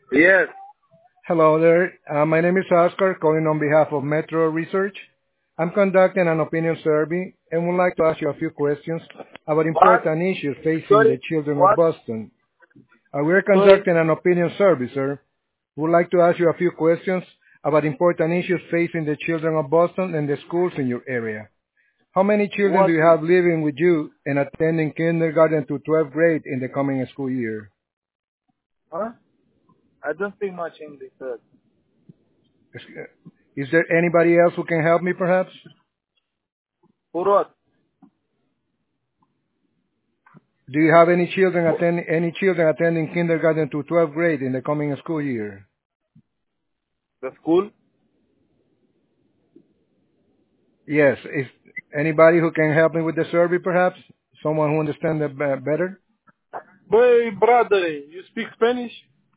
Yes. Hello there. My name is Oscar, calling on behalf of Metro Research. I'm conducting an opinion survey and would like to ask you a few questions about What? important issues facing the Sorry? children of What? Boston. We're Sorry? conducting an opinion survey, sir. Would like to ask you a few questions about important issues facing the children of Boston and the schools in your area. How many children do What? you have living with you and attending kindergarten to 12th grade in the coming school year? Huh? I don't speak much English, sir. Is there anybody else who can help me, perhaps? For what? Do you have any children attending kindergarten to 12th grade in the coming school year? The school? Yes. Is anybody who can help me with the survey, perhaps? Someone who understands it better? Boy, brother, you speak Spanish?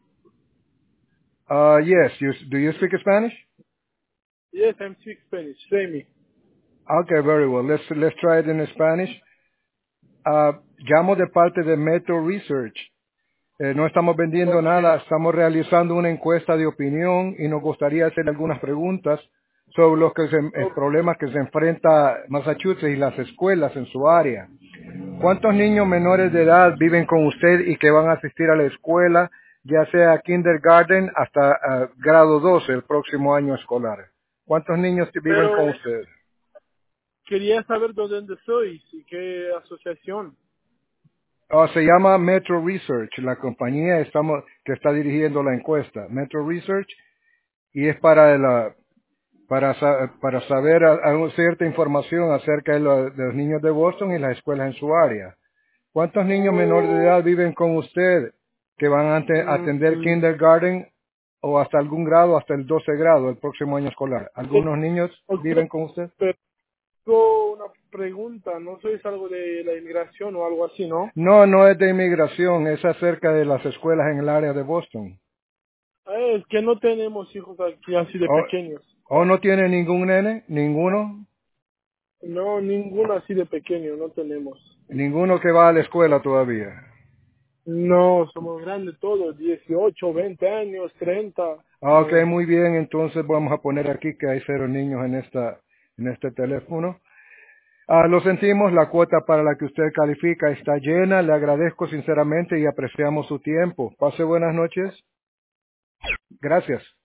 Yes. Do you speak Spanish? Yes, I speak Spanish. Say me. Okay, very well. Let's try it in Spanish. Llamo de parte de Metro Research. No estamos vendiendo Okay. nada, estamos realizando una encuesta de opinión y nos gustaría hacer algunas preguntas sobre Okay. problemas que se enfrenta Massachusetts y las escuelas en su área. ¿Cuántos niños menores de edad viven con usted y que van a asistir a la escuela, ya sea kindergarten hasta grado 12 el próximo año escolar? ¿Cuántos niños viven con Pero usted? quería saber de dónde sois y qué asociación. Se llama Metro Research, la compañía que está dirigiendo la encuesta. Metro Research, y es para saber cierta información acerca de los niños de Boston y las escuelas en su área. ¿Cuántos niños menores de Oh, edad viven con usted que van a atender mm, kindergarten o hasta algún grado, hasta el 12 grado el próximo año escolar? ¿Algunos niños ok, viven con usted? pero tengo una pregunta. ¿No sois algo de la inmigración o algo así, no? No, no es de inmigración, es acerca de las escuelas en el área de Boston. Es que no tenemos hijos aquí así de ¿O, pequeños. o no tiene ningún nene? ¿Ninguno? No, ninguno así de pequeño, no tenemos. Ninguno que va a la escuela todavía. No, somos grandes todos, 18, 20 años, 30. Ok, No. muy bien, entonces vamos a poner aquí que hay 0 niños en este teléfono. Lo sentimos, la cuota para la que usted califica está llena. Le agradezco sinceramente y apreciamos su tiempo. Pase buenas noches. Gracias.